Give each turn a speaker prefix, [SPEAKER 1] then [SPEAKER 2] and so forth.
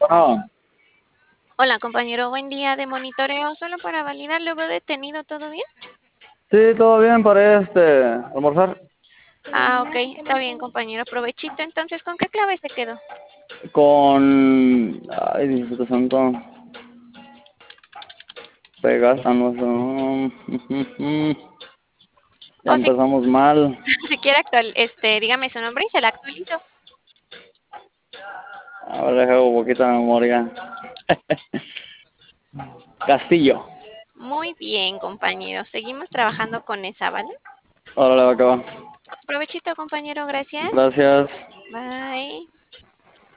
[SPEAKER 1] Bueno,
[SPEAKER 2] Hola, compañero, buen día de monitoreo. Solo para validar, ¿lo veo detenido? ¿Todo bien?
[SPEAKER 1] sí, todo bien para almorzar
[SPEAKER 2] Ah, ok, está bien, compañero. Provechito. Entonces, ¿con qué clave se quedó?
[SPEAKER 1] con... Ay, Diosito santo. Pegas, no sé. Ya
[SPEAKER 2] O si,
[SPEAKER 1] empezamos mal.
[SPEAKER 2] si quiere dígame su nombre y se la actualizo.
[SPEAKER 1] A ver, dejo un poquito de memoria. Castillo.
[SPEAKER 2] Muy bien, compañero. Seguimos trabajando con esa, ¿vale?
[SPEAKER 1] Órale, va que va.
[SPEAKER 2] Provechito, compañero. Gracias.
[SPEAKER 1] Gracias.
[SPEAKER 2] Bye.